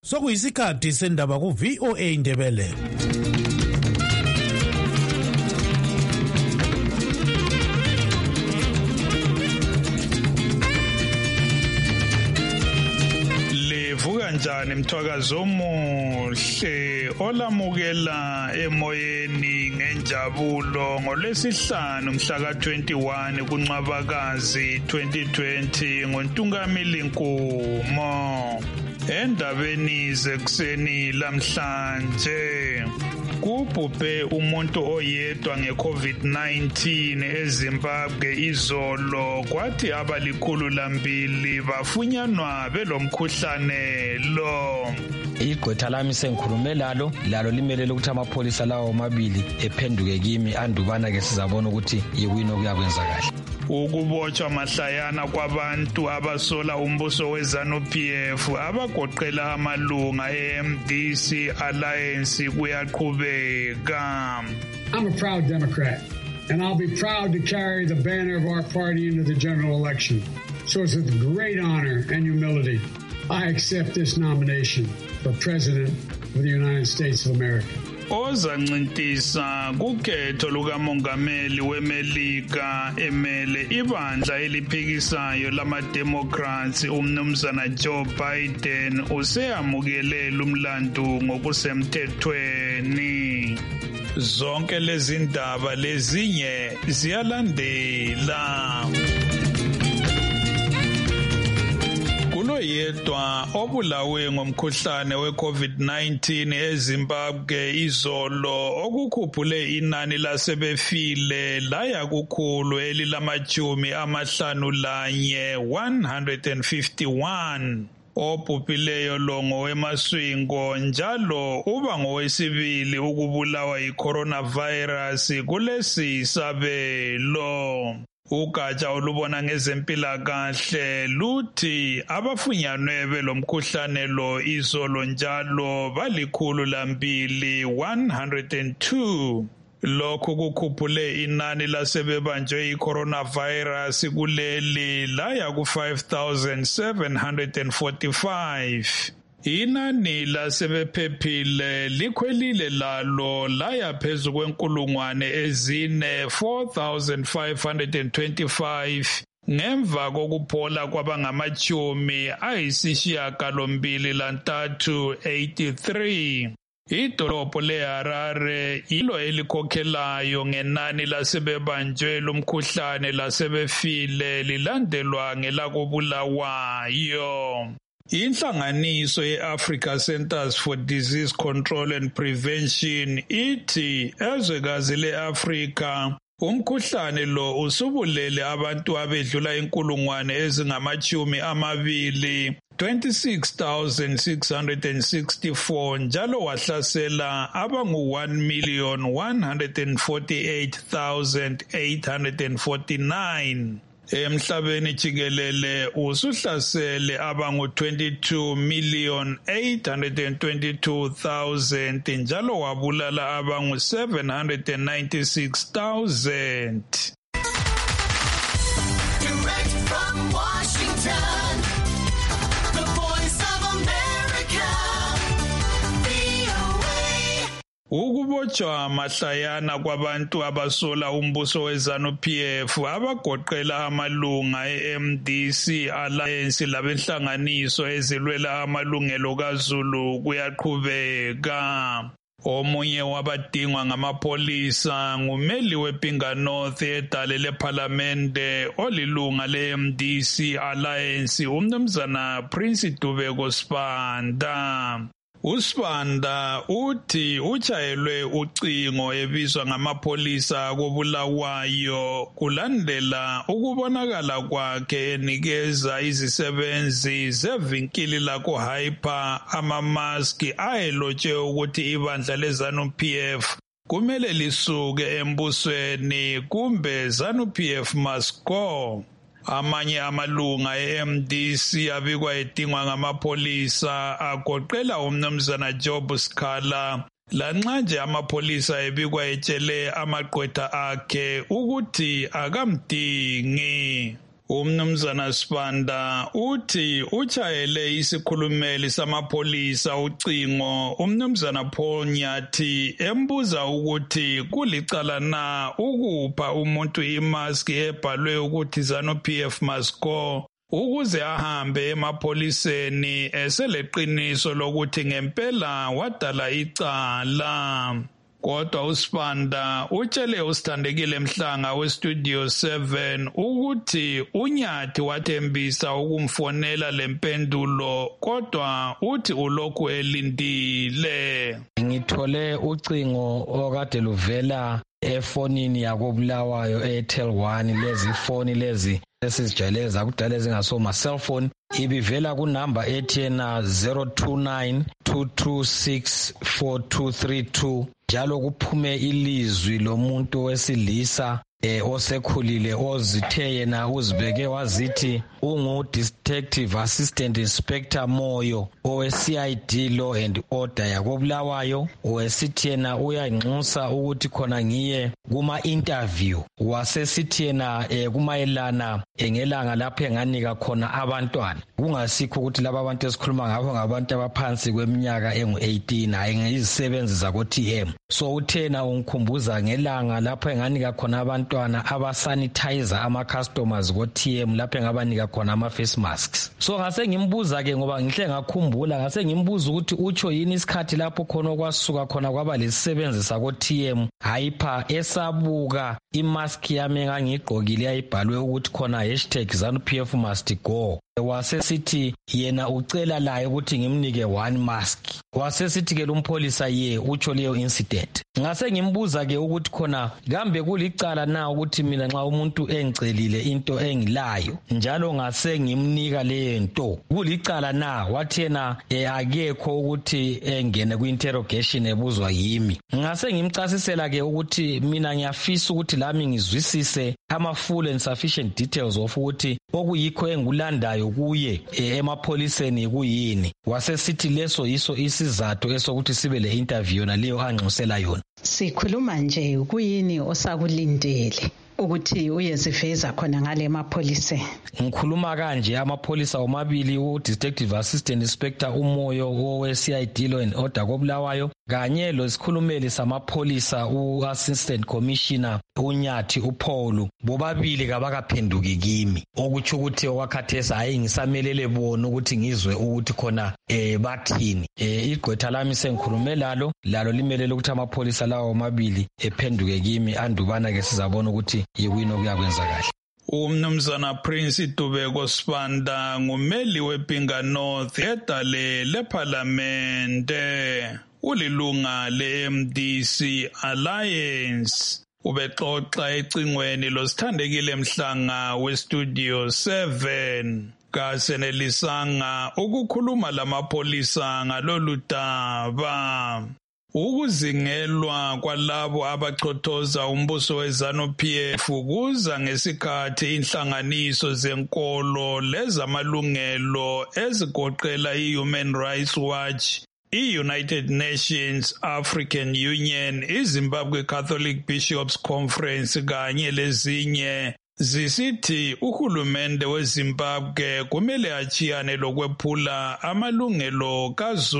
Sokuyisikhathi sendaba ku VOA Indebele. Levuka njani mthwakazo omuhle olamukela emoyeni ngenjabulo ngolwesihlanu mhla ka-21 kuNcwabakazi 2020 ngoNtungamili Nkumo. Endabeni zekuseni lamhlanje kubhubhe umuntu oyedwa ngeCovid-19 eZimbabwe izolo, kwathi abalikhulu lambili bafunyanwa belomkhuhlane lo. Igqwetha lami sengikhulume lalo limelele ukuthi amapholisa lawo mabili ephenduke kimi andubana ke sizabona ukuthi yikuyini okuyakwenzakala. Ukubotshwa mahlayana kwabantu abasola umbuso weZANU-PF abagoqela amalunga eMDC Alliance kuyaqhubeka. I'm a proud Democrat, and I'll be proud to carry the banner of our party into the general election. So it's with great honor and humility I accept this nomination for President of the United States of America. Ozancintisa kukhetho lukamongameli weMelika emele ibandla eliphikisayo lama-Democrats umnumzana Joe Biden useyamukele umlando ngokusemthethweni. Zonke lezi ndaba lezinye ziyalandela. Yedwa obulawe ngomkhuhlane weCovid-19 eZimbabwe izolo okukhuphule inani lasebefile laya kukhulu elilamajumi amahlanu lanye 151. Obhubhileyo lo ngowemaswingo njalo uba ngowesibili ukubulawa yi-coronavirus kulesi sabelo. Ugatsha olubona ngezempilakahle luthi abafunyanwe belomkhuhlane lo izolo njalo balikhulu lambili 102. Lokhu kukhuphule inani lasebebanjwe i-coronavirus kuleli laya ku-5,745. Inani lasebephephile likhwelile lalo laya phezu kwenkulungwane ezine 4,525 ngemva kokuphola kwabangamajumi ayisishiyagalombili lantathu 83. Idolobho leHarare yilo elikhokhelayo ngenani lasebebanjwe lomkhuhlane lasebefile lilandelwa ngelakobulawayo. Inhlanganiso ye-Africa Centers for Disease Control and Prevention ithi ezwekazi le-Afrika umkhuhlane lo usubulele abantu abedlula inkulungwane ezingamachumi amabili 26,664 njalo wahlasela abangu1,148,849. Emhlabeni jikelele usuhlasele abangu-22,822,000 njalo wabulala abangu-796,000. Direct from Washington, the Voice of America, VOA. Ukubotshwa mahlayana kwabantu abasola umbuso weZANU-PF abagoqela amalunga eMDC Alliance labenhlanganiso ezilwela amalungelo kaZulu kuyaqhubeka. Omunye wabadingwa ngamapholisa ngumeli wePinga North edale leParlamente olilunga leMDC Alliance umnumzana Prince Dubeko Sibanda. uSibanda uthi utshayelwe ucingo ebizwa ngamapholisa kobulawayo kulandela ukubonakala kwakhe enikeza izisebenzi zevinkili lakho Hyper amamaski ayelotshe ukuthi ibandla leZANU-PF kumele lisuke embusweni kumbe ZANU-PF must go. Amanye amalunga eMDC abikwa edingwa ngamapholisa agoqela umnumzana Job Sikhala lanxa nje amapholisa ebikwa etshele amagqwetha akhe ukuthi akamdingi. Umnumzana Sibanda uthi utshayele isikhulumeli samapholisa ucingo umnumzana Paul Nyathi embuza ukuthi kulicala na ukupha umuntu imask ebhalwe ukuthi ZANU-PF must go ukuze ahambe emapholiseni eseleqiniso lokuthi ngempela wadala icala. Kodwa uSibanda utshele usithandekile Mhlanga weStudio 7 ukuthi uNyathi wathembisa ukumfonela lempendulo kodwa uthi ulokhu elindile. Ngithole ucingo okade luvela efonini yakobulawayo Airtel 1 lezi foni lezi esizijayele zakudala ezingasoma cellphone ibivela kunamba ethi yena 02922642232 njalo kuphume ilizwi lomuntu wesilisa osekhulile ozithe yena uzibeke wazithi ungu Detective Assistant Inspector Moyo owe-CID Law and Order yakobulawayo wesithi yena uyanxusa ukuthi khona ngiye kuma-interview wasesithi yena kumayelana ngelanga lapho enganika khona abantwana kungasikho ukuthi laba abantu esikhuluma ngabo ngabantu abaphansi kweminyaka engu-18 hayi ngezisebenzi zako-TM. So uthena ungikhumbuza ngelanga lapho enganika khona abantwana abasanitizer ama-customers ko-TM lapho engabanika khona ama-face masks. So ngase ngimbuza ke ngoba ngihle ngakhumbula ngase ngimbuza ukuthi utsho yini isikhathi lapho khona okwasuka khona kwaba lesisebenzi sako-TM hayipha esabuka imask yami engangigqokile yayibhalwe ukuthi khona #ZANU-PF must go. Wasesithi yena ucela laye ukuthi ngimnike one mask. Wasesithi ke lumpholisa utsho leyo incident. Ngase ngimbuza ke ukuthi khona kambe kulicala na ukuthi mina nxa umuntu engicelile into engilayo njalo ngase ngimnika leyo nto kulicala na wathi yena akekho ukuthi engene ku-interrogation ebuzwa yimi. Ngase ngimchasisela ke ukuthi mina ngiyafisa ukuthi lami ngizwisise ama-full and sufficient details of ukuthi okuyikho engikulandayo kuye emapholiseni kuyini. Wasesithi leso yiso isizathu esokuthi sibe le interview naleyo anxusela yona. Sikhuluma nje kuyini osakulindele ukuthi uyeziveza khona ngale emapholiseni? Ngikhuluma kanje amapholisa omabili u-Detective Assistant Inspector uMoyo owe-CID Law and Order kobulawayo kanye lesikhulumeli samapholisa u-Assistant Commissioner uNyathi uPaul bobabili kabakaphenduki kimi okutsho ukuthi okwakhathesi hayi ngisamelele bona ukuthi ngizwe ukuthi khona bathini. Igqwetha lami sengikhulume lalo limelele ukuthi amapholisa lawo omabili ephenduke kimi andubana ke sizabona ukuthi yikuyini okuyakwenzakala. Umnumzana Prince Dubeko Sibanda ngumeli wePinga North edale leParlamente ulilunga le-MDC Alliance. Ubexoxa ecingweni losithandekile Mhlanga weStudio 7 kasenelisanga ukukhuluma lamapholisa ngalolu daba. Ukuzingelwa kwalabo abachothoza umbuso weZANU-PF kuza ngesikhathi inhlanganiso zenkolo lezamalungelo ezigoqela iHuman Rights Watch, iUnited Nations, African Union, iZimbabwe Catholic Bishops Conference kanye lezinye zisithi uhulumende weZimbabwe kumele achiyane lokwephula amalungelo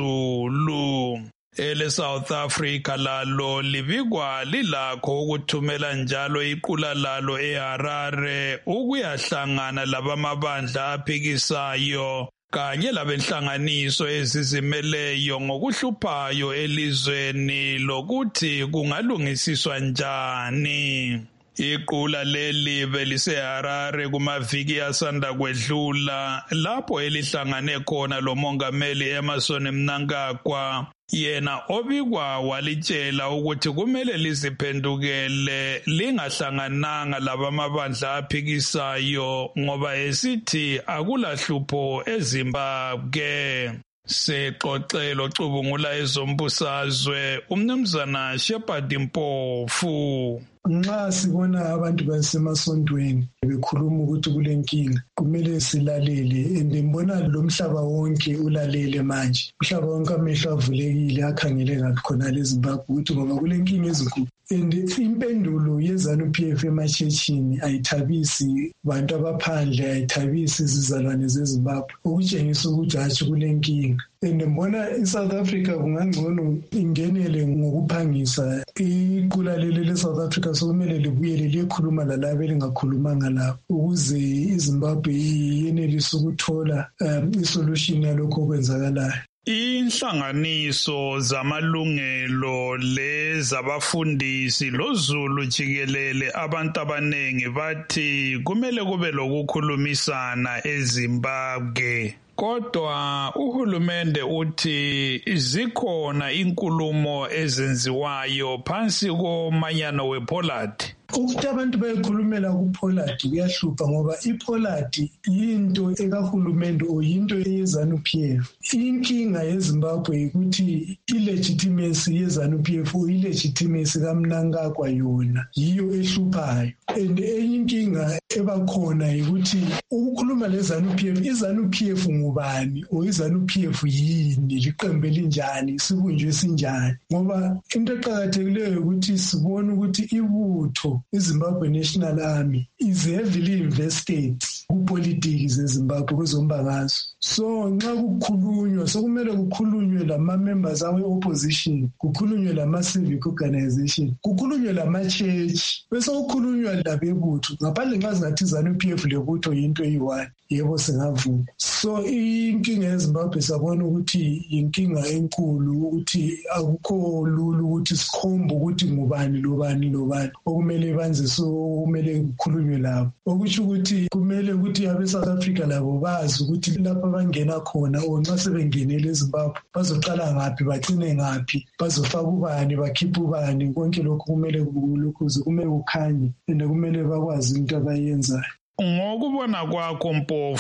kaZulu. South Africa lalo libikwa lilakho ukuthumela njalo iqula lalo eHarare ukuyahlangana labamabandla aphikisayo kanye labenhlanganiso ezizimeleyo ngokuhluphayo elizweni lokuthi kungalungisiswa njani. Iqula leli beliseHarare kumaviki asanda kwedlula lapho elihlangane khona lomongameli Emmerson Mnangagwa. Yena obikwa walitshela ukuthi kumele liziphendukele lingahlangananga labamabandla aphikisayo ngoba esithi akulahlupho eZimbabwe. Sexoxelo ocubungula ezombusazwe umnumzana Shepard Mpofu. nxa sibona abantu basemasontweni bekhuluma ukuthi kulenkinga kumele silalele and ngibona lo mhlaba wonke ulalele manje umhlaba wonke amehlo avulekile akhangele ngaphi khona leZimbabwe ukuthi ngoba kulenkinga ezinkulu and impendulo yeZANU-PF emachechini ayithabisi bantu abaphandle ayithabisi izizalwane zeZimbabwe ukutshengisa ukuthi hatshi kulenkinga and ngibona iSouth Africa kungangcono ingenele ngokuphangisa iqula leli leSouth Africa sokumele libuyele liyekhuluma lalabo elingakhulumanga labo ukuze iZimbabwe yenelise ukuthola isolution yalokho okwenzakalayo. Inhlanganiso zamalungelo lezabafundisi loZulu jikelele abantu abanengi bathi kumele kube lokukhulumisana eZimbabwe. Kodwa uhulumende uthi zikhona inkulumo ezenziwayo phansi komanyano wePollard. Ukuthi abantu bayikhulumela kuPollard kuyahlupha ngoba iPollard yinto ekahulumende o yinto yeZANU-PF. Inkinga yeZimbabwe ukuthi ilegitimacy yeZANU-PF ilegitimacy kaMnangagwa yona yiyo ehluphayo. And enye inkinga ebakhona ukuthi ukukhuluma leZANU-PF iZANU-PF ngubani o iZANU-PF yini liqembu elinjani sibunjwe sinjani ngoba into eqhakathekileyo ukuthi sibone ukuthi ibutho iZimbabwe National Army is heavily invested kupolitiki zeZimbabwe kwezombangazwe. So nxa kukhulunywa sokumele kukhulunywe lama-members awe-opposition, kukhulunywe lama-civic organization, kukhulunywe lama-church, bese kukhulunywa labebutho. Ngaphandle nxa singathi ZANU-PF lebutho yinto eyi-one, yebo singavuma. So inkinga yeZimbabwe sabona ukuthi yinkinga enkulu ukuthi akukho lula ukuthi sikhombe ukuthi ngubani lobani lobani okumele banze so kumele kukhulunywe labo. Okusho ukuthi kumele ukuthi abe-South Africa labo bazi ukuthi lapha bangena khona nxa sebengenele eZimbabwe bazoqala ngaphi bagcine ngaphi bazofaka ubani bakhipha ubani konke lokhu kumele kulokhuze kumele kukhanye and kumele bakwazi into abayenzayo. Ngokubona kwakho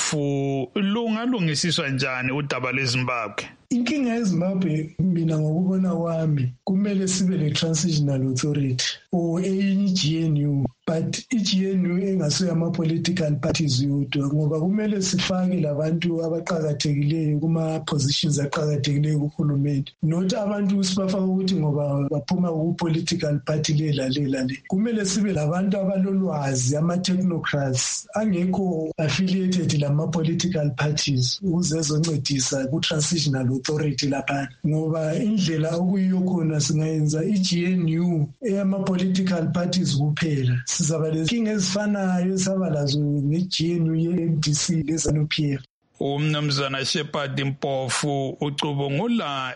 Mpofu lungalungisiswa njani udaba lweZimbabwe? Inkinga yeZimbabwe mina ngokubona kwami kumele sibe le-transitional authority or i-GNU but i-GNU engasuye ama-political parties yodwa ngoba kumele sifake labantu abaqhakathekileyo kuma-positions aqhakathekileyo kuhulumende not abantu sibafaka ukuthi ngoba baphuma ku-political party lela kumele sibe labantu abalolwazi ama-technocrats angekho affiliated lama-political parties ukuze ezoncedisa ku-transitional authority lapha ngoba indlela okuyiyo khona singayenza i-GNU eyama-political parties kuphela sizaba lenkinga ezifanayo esaba lazo nge-GNU ye-MDC leZANU-PF. Umnumzana Shepherd Mpofu ucubungula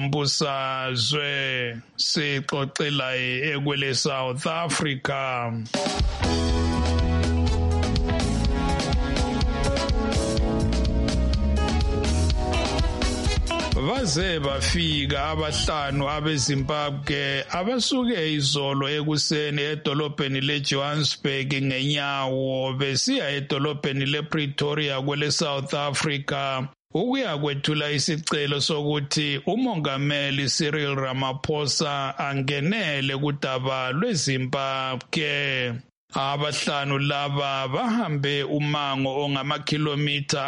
ezombusazwe sixoxela ekwele South Africa. Baze bafika abahlanu abeZimbabwe abasuke izolo ekuseni edolobheni leJohannesburg ngenyawo besiya edolobheni lePretoria kwele South Africa ukuya kwethula isicelo sokuthi umongameli Cyril Ramaphosa angenele kudaba lweZimbabwe. Abahlanu laba bahambe umango ongamakhilomitha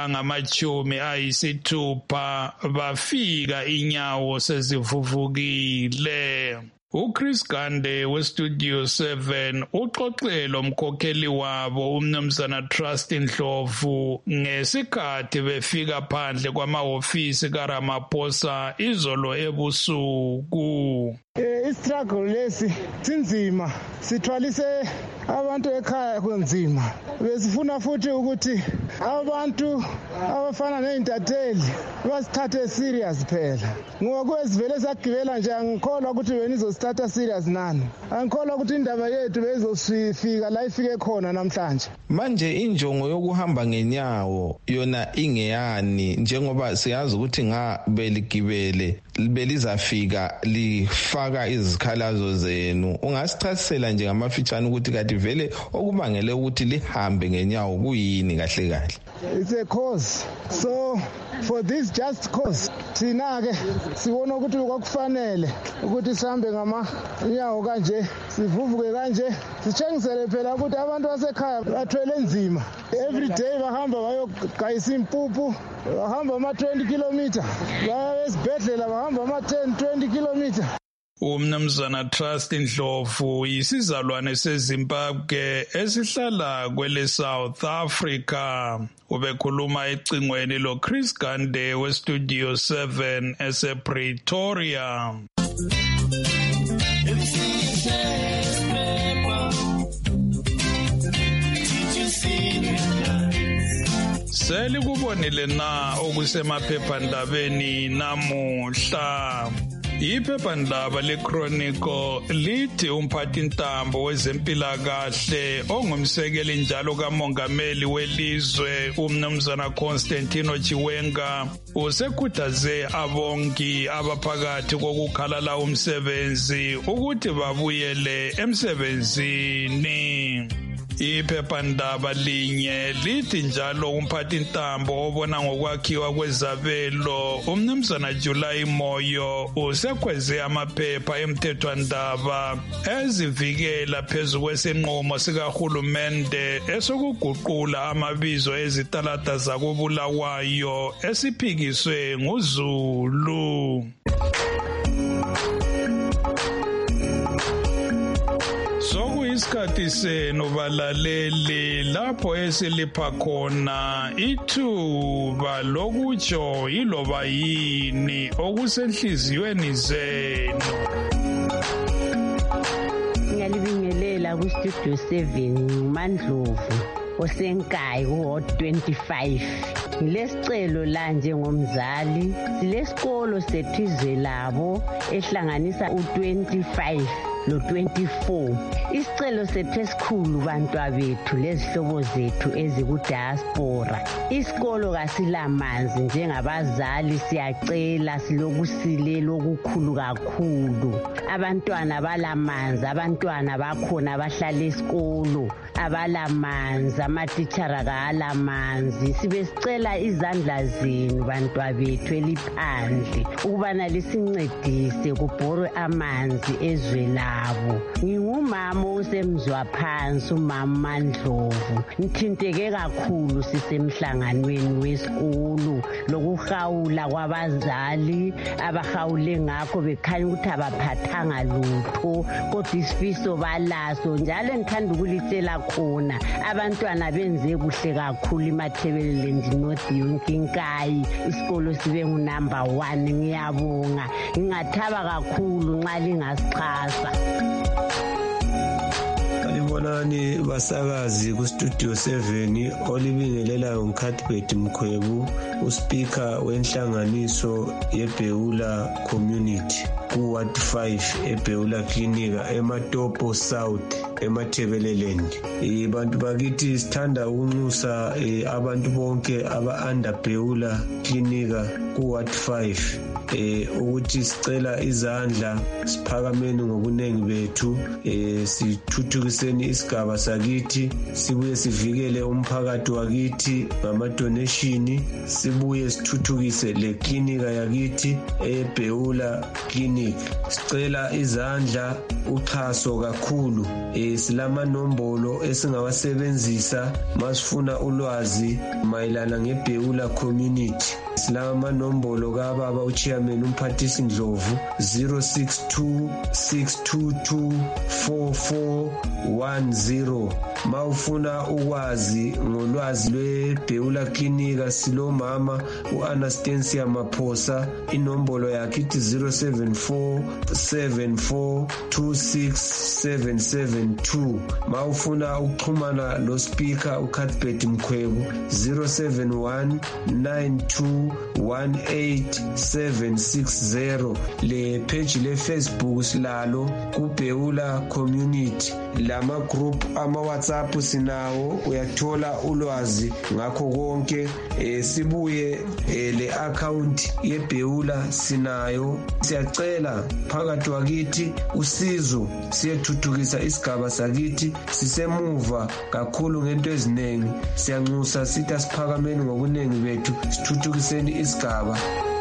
angama-60 bafika inyawo sezivuvukile. uChris Gande weStudio 7 uxoxele umkhokheli wabo umnumzana Trust Ndlovu ngesikhathi befika phandle kwamahofisi kaRamaphosa izolo ebusuku. Istruggle lesi sinzima sithwalise abantu ekhaya kunzima besifuna futhi ukuthi abantu abafana neintatheli basithathe serious phela ngoba kwesivele sagibela nje angikholwa ukuthi benizosithatha serious nani angikholwa ukuthi indaba yethu bezofika la ifike khona namhlanje manje injongo yokuhamba ngenyawo yona ingeyani njengoba siyazi ukuthi beligibele belizafika lifaka izikhalazo zenu ungasichasisela nje ngamafitshane ukuthi kati vele okubangele ukuthi lihambe ngenyawo kuyini kahle kahle it's a cause. So for this just cause, thina ke sibona ukuthi kwakufanele ukuthi sihambe ngamanyawo kanje, sivuvuke kanje, sitshengisele phela ukuthi abantu basekhaya bathwele nzima. Every day bahamba bayogayisa impuphu, bahamba ama-20 kilometer, baya esibhedlela bahamba ama-10, 20 kilometer. Umnumzana Trust Ndlovu yisizalwane seZimbabwe esihlala kwele South Africa. Ubekhuluma ecingweni lo Chris Gande we Studio 7 esePretoria. Selikubonile na okusemaphephandabeni namuhla. Iphephandaba leChronicle lithi umphathintambo wezempilakahle ongumsekeli njalo kamongameli welizwe umnumzana Constantino Chiwenga usekhuthaze abongi abaphakathi kokukhalala umsebenzi ukuthi babuyele emsebenzini. Iphephandaba linye lithi njalo umphathintambo obona ngokwakhiwa kwezabelo umnumzana July Moyo usekhweze amaphepha emthethwandaba ezivikela phezu kwesinqumo sikahulumende esokuguqula amabizo ezitalada zakobulawayo esiphikiswe nguZulu. Isikhathi senu balaleli lapho esilipha khona ithuba lokutsho iloba yini okusenhliziyweni zenu. Ngiyalibingelela ku Studio 7 Mandlovu osenkayi ku 25. Ngilesicelo la njengomzali silesikolo sethu labo ehlanganisa u25 lo 24. Isicelo sethu esikhulu bantwabethu lezihlobo zethu ezikudiaspora. Isikolo kasilamanzi njengabazali siyacela silokusilela okukhulu kakhulu. Abantwana balamanzi, abantwana bakhona bahlala esikolo abalamanzi, amatitshala kalamanzi. Sibe sicela izandla zenu bantwabethu eliphandle ukubana lisincedise kubhorwe amanzi ezwe labo. Ngingumama osemzwa phansi umama Mandlovu. Ngithinteke kakhulu sisemhlanganweni wesikolo lokuhawula kwabazali abahawule ngakho bekhanya ukuthi abaphathanga lutho kodwa isifiso balaso njalo ngithanda ukulitshela khona abantwana benze kuhle kakhulu iMathebelele North yonke inkayi isikolo sibe ngunumber 1. Ngiyabonga ngingathaba kakhulu nxa lingasichasa. Sanibonani basakazi ku Studio 7 olibingelelayo uKhathibet Mkhwebu uSpeaker wenhlanganiso yeBeula Community ku Ward 5 eBeula Clinic eMatopo South eMathebeleleni. Abantu bakithi sithanda ukunxusa abantu bonke aba-under Beula Clinic ku Ward 5 ukuthi sicela izandla siphakameni ngobunengi bethu sithuthukiseni isigaba sakithi sibuye sivikele umphakathi wakithi ngama-donation sibuye sithuthukise le klinika yakithi eBeula Clinic. Sicela izandla uxhaso kakhulu silamanombolo esingawasebenzisa masifuna ulwazi mayelana ngeBeula Community. Silamanombolo kababa uchairman umphathisi Ndlovu 0626224410. Mawufuna ukwazi ngolwazi lweBeula Clinic silomama uAnastasia Maphosa inombolo yakhe ithi 0747426772. Mawufuna ukuxhumana lo speaker uKhathibet Mkhwebu 0719218760. le page le Facebook silalo kuBeula Community. Lama group ama-WhatsApp sinawo, uyathola ulwazi ngakho konke. Sibuye le account yeBheula sinayo. Siyacela phakathi wakithi usizo siyethuthukisa isigaba sakithi, sisemuva kakhulu ngento eziningi. Siyanxusa sithi asiphakameni ngobuningi bethu sithuthukiseni isigaba.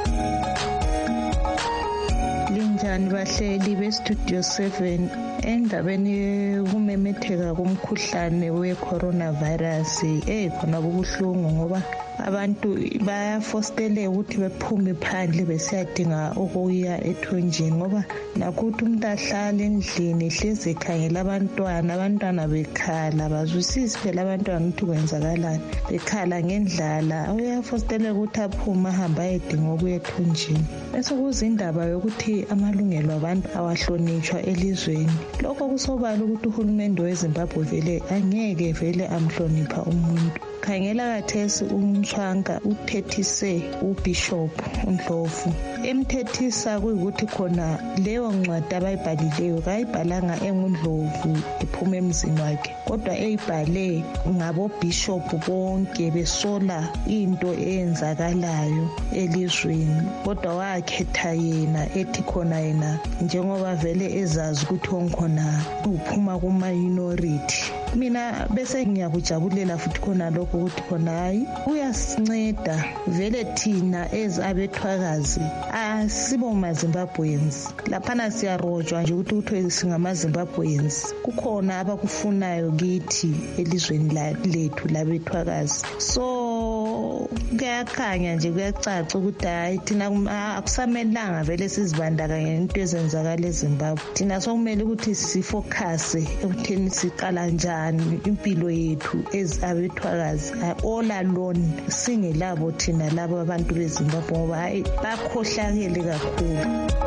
Linjani bahleli bestudio 7 endabeni kumemetheka kumkhuhlane we-coronavirus. Khona kubuhlungu ngoba abantu bayafosteleka ukuthi bephume phandle besiyadinga ukuya ethunjini, ngoba nakho ukuthi umuntu ahlale endlini ehlezi ekhangela abantwana bekhala, bazwisisi phela abantwana ukuthi kwenzakalani, bekhala ngendlala. Uyafosteleka ukuthi aphume ahambe ayedinga ukuya ethunjini. Bese kuzindaba yokuthi amalungelo abantu awahlonitshwa elizweni. Lokho kusobala ukuthi uhulumende weZimbabwe vele angeke vele amhlonipha umuntu. Khangela kathesi umthwanga uthethise uBishop uNdlovu. Emthethisa kuyikuthi khona leyo ncwadi abayibhalileyo kayibhalanga engundlovu ephuma emzini wakhe, kodwa eyibhale ngabo bishop bonke besola into eyenzakalayo elizweni, kodwa wakhetha yena ethi khona yena njengoba vele ezazi ukuthi onkhona uphuma kuma minority. Mina bese ngiyakujabulela futhi khona lokho ukuthi khona hayi uyasinceda vele thina abethwakazi asibo maZimbabweans. Laphana siyarojwa nje ukuthi singamaZimbabweans. Kukhona abakufunayo kithi elizweni lethu labethwakazi. So kuyakhanya nje, kuyacaca ukuthi hayi thina akusamelanga vele sizibandakanye into ezenzakala eZimbabwe. Thina sokumele ukuthi sifocuse ekutheni siqala njani impilo yethu abethwakazi all alone, singelabo thina labo abantu beZimbabwe ngoba hayi bakhohlakele kakhulu.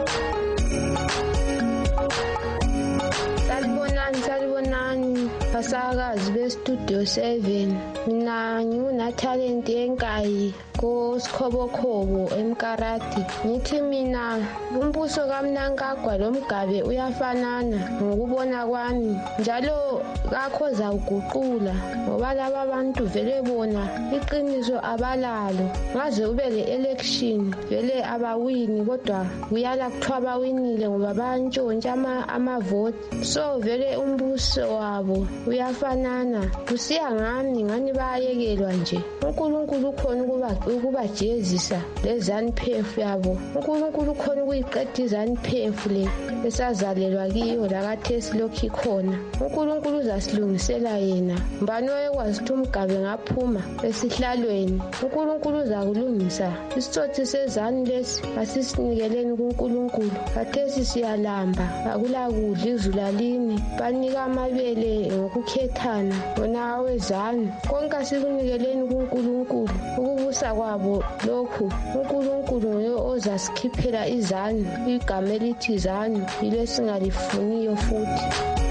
Salibonani basakazi bestudio 7. Mina ngiunatalent yenkayi koSkhobokhobo eMkarati. Ngithi mina umbuso kaMnangagwa loMgabe uyafanana ngokubona kwami, njalo kakhoza uguqula ngoba laba abantu vele bona iqiniso abalalo. Ngaze ube le-election vele abawini, kodwa kuyala kuthiwa bawinile ngoba bayantshontsha amavoti. So vele umbuso wabo uyafanana. Kusiya ngani bayayekelwa nje. uNkulunkulu ukhona ukubajezisa leZANU-PF yabo. uNkulunkulu ukhona ukuyiqeda iZANU-PF le esazalelwa kiyo lakathesi lokhu ikhona. uNkulunkulu uzasilungisela yena. Mbani oyekwazi ukuthi uMgabe ngaphuma esihlalweni? uNkulunkulu uzakulungisa. Isitsotsi seZANU lesi asisinikeleni kuNkulunkulu. Kathesi siyalamba, akula kudla, izulu alini, banika amabele ngokukhethana. Wona weZANU konke asikunikeleni kuNkulunkulu. Ukubusa kwabo lokhu uNkulunkulu nguye ozasikhiphela iZANU. Igama elithi ZANU yile singalifuniyo futhi.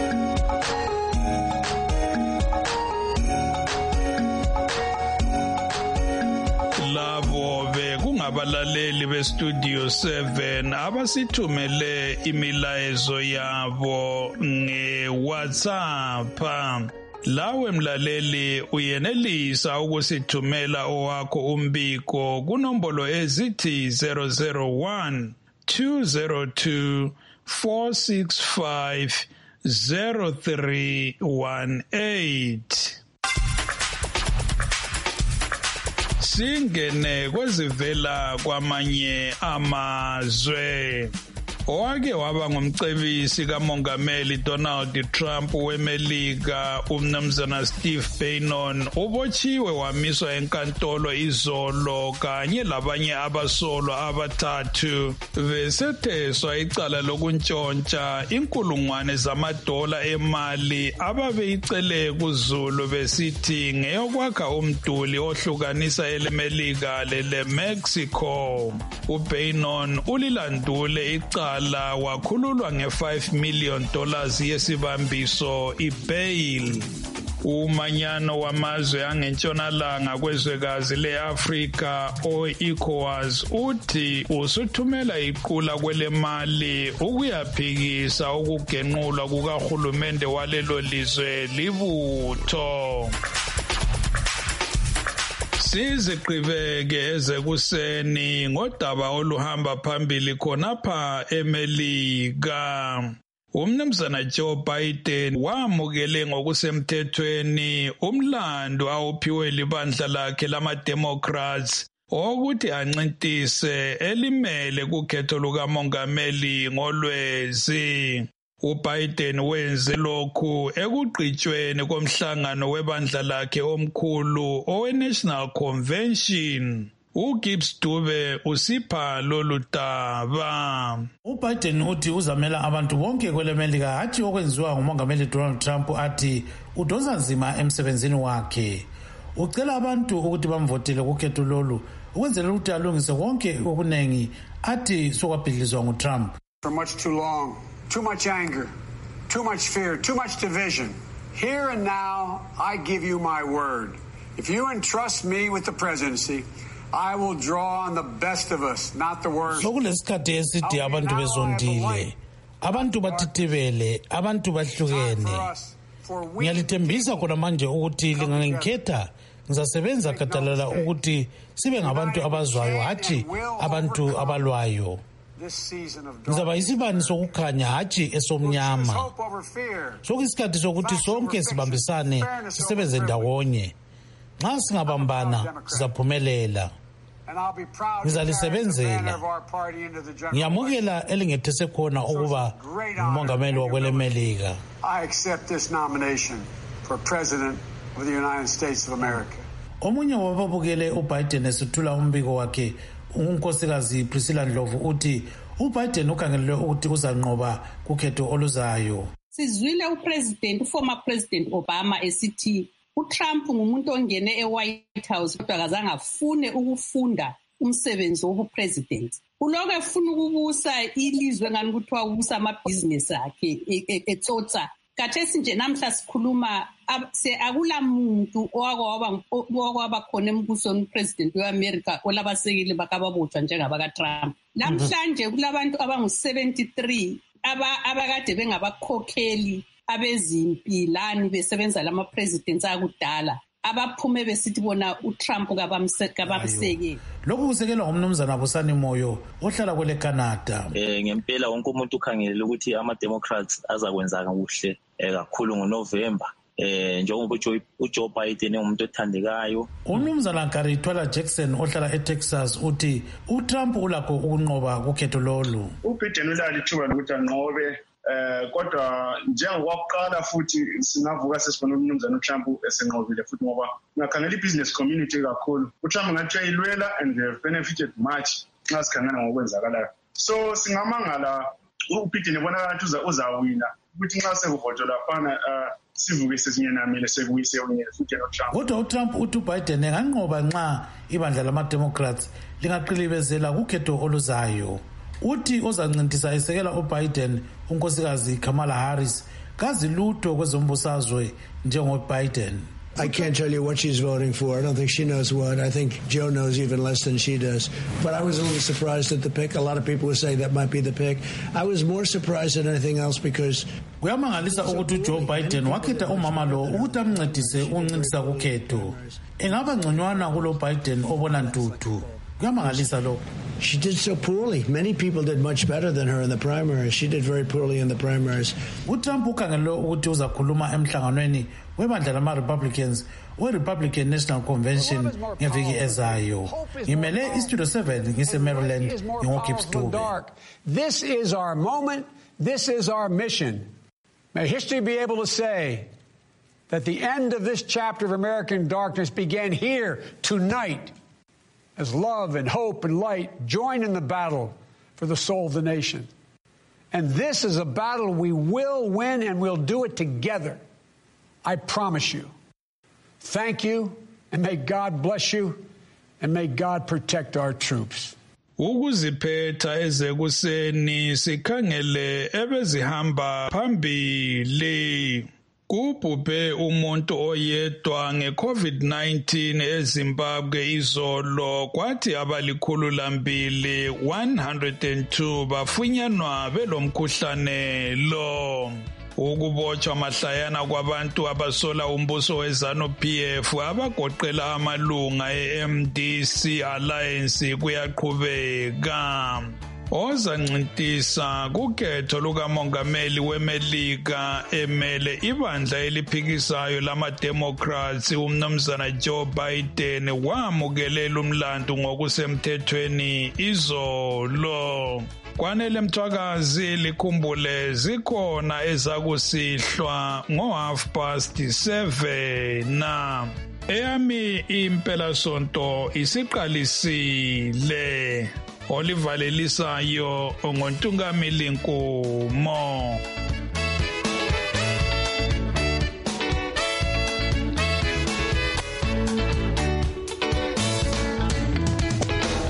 Labo bekungabalaleli bestudio 7 abasithumele imilayezo yabo ngeWhatsApp. Lawe mlaleli uyenelisa ukusithumela owakho umbiko kunombolo ezithi 001 202 465 0318. Singene kwezivela kwamanye amazwe. Owake waba ngumcebisi kaMongameli Donald Trump weMelika uMnumzana Steve Bannon ubotshiwe wamiswa enkantolo izolo kanye labanye abasolwa abathathu besetheswa icala lokuntshontsha inkulungwane zamadola emali ababeyicele kuZulu besithi ngeyokwakha umduli ohlukanisa eleMelika leMexico. uBannon ulilandule icala wakhululwa $5 million yesibambiso ibail. Umanyano wamazwe angentshonalanga kwezwekazi le-Afrika o-ECOWAS uthi usuthumela iqula kwele mali ukuyaphikisa ukugenqulwa kukahulumende walelo lizwe libutho. Siziqhubeke ezekuseni ngodaba oluhamba phambili khonapha eMelika. Umnumzana Joe Biden wamukele ngokusemthethweni umlando awuphiwe libandla lakhe lama-Democrats ukuthi ancintise elimele kukhetho lukamongameli ngoLwezi. UBiden wenze lokhu ekugqitshweni komhlangano webandla lakhe omkhulu owe-National Convention. uGibbs Dube usipha lolu daba. UBiden uthi uzamela abantu bonke kwelemelika hathi okwenziwa ngumongameli Donald Trump athi udonsa nzima emsebenzini wakhe. Ucela abantu ukuthi bamvotele kukhetho lolu ukwenzela ukuthi alungise konke okunengi athi sokwabhidlizwa nguTrump. For much too long, too much anger, too much fear, too much division. Here and now, I give you my word. If you entrust me with the presidency, I will draw on the best of us, not the worst. Sokulesikhathi eside abantu bezondile, abantu batitibele, abantu bahlukene. Ngiyalithembisa khona manje ukuthi lingangikhetha ngizasebenza gadalala ukuthi sibe ngabantu abazwayo hathi abantu abalwayo. Ngizaba isibani sokukhanya hathi esomnyama. Sokuyisikhathi sokuthi sonke sibambisane sisebenze ndawonye. Nxa singabambana sizaphumelela. Ngizalisebenzela. Ngiyamukela elingethese khona ukuba umongameli wakwelemelika. I accept this nomination for President of the United States of America. Omunye wababukele uBiden esithula umbiko wakhe unkosikazi Priscilla Ndlovu uthi uBiden ukhangelele ukuthi uzanqoba kukhetho oluzayo. Sizwile former President Obama esithi uTrump ngumuntu ongene eWhite House kodwa akazange afune ukufunda umsebenzi wobupresident. Uloke efuna ukubusa ilizwe ngani kuthiwa ubusa amabhizinesi akhe etsotsa. Kathesi nje namhla sikhuluma akula muntu owakwaba khona embusweni president weAmerica olabasekeli bakababotshwa njengabaka Trump. Namhlanje kulabantu abangu-73 abakade bengabakhokheli abezimpilani besebenza lama presidents akudala abaphume besithi bona uTrump kabamsekeli. Lokhu kusekelwa ngumnumzana Busani Moyo ohlala kwele Canada. Ngempela wonke umuntu ukhangelele ukuthi ama-Democrats azakwenza kuhle kakhulu ngoNovember. Njengoba uJoe Biden ngumuntu othandekayo. Umnumzana Karitwala Jackson ohlala eTexas uthi uTrump ulakho ukunqoba kukhetho lolu. uBiden ulali ithuba lokuthi anqobe kodwa njengokuqala futhi singavuka sesibona umnumzana uTrump esenqobile futhi ngoba ngakhangela ibusiness community kakhulu. uTrump ngathi uyayilwela and they have benefited much nxa sikhangela ngokwenzakalayo. So singamangala uBiden ebona ukuthi uzawina ukuthi nxa sekuvotwa laphana sivuke sesinyenamile sekuyise unyele futhi noTrump. Kodwa uTrump uthi uBiden enganqoba nxa ibandla lama-Democrats lingaqilibezela kukhetho oluzayo. Uthi ozancintisa esekela uBiden unkosikazi Kamala Harris kazi lutho kwezombusazwe njengoBiden. I can't tell you what she's voting for. I don't think she knows what. I think Joe knows even less than she does. But I was a little surprised at the pick. A lot of people would say that might be the pick. I was more surprised than anything else because kuyamangalisa ukuthi uJoe Biden wakhetha umama lo ukuthi amncedise uncintisa kukhetho. Engaba ngconywana kulo Biden obona ntuthu. Kuyamangalisa lokho. She did so poorly. Many people did much better than her in the primaries. She did very poorly in the primaries. uTrump ukhangelele ukuthi uzakhuluma emhlanganweni webandla lama-Republicans we-Republican National Convention ngeviki ezayo. Ngimele iStudio 7 ngise-Maryland ngoGibbs Dube. This is our moment. This is our mission. May history be able to say that the end of this chapter of American darkness began here tonight as love and hope and light join in the battle for the soul of the nation. And this is a battle we will win, and we'll do it together. I promise you. Thank you, and may God bless you, and may God protect our troops. Ukuziphetha ezekuseni sikhangele ebezihamba phambili. Kubhubhe umuntu oyedwa nge-COVID-19 eZimbabwe izolo, kwathi abalikhulu lambili 102 bafunyanwa belomkhuhlane lo. Ukubotshwa mahlayana kwabantu abasola umbuso weZANU-PF abagoqela amalunga e-MDC Alliance kuyaqhubeka. Ozancintisa kukhetho lukamongameli weMelika emele ibandla eliphikisayo lama-Democrats umnumzana Joe Biden wamukelela umlandu ngokusemthethweni izolo. Kwanele Mthwakazi likhumbule zikhona ezakusihlwa ngo7:30 na. Eyami impela sonto isiqalisile. Olivalelisayo ngontungameli Nkomo.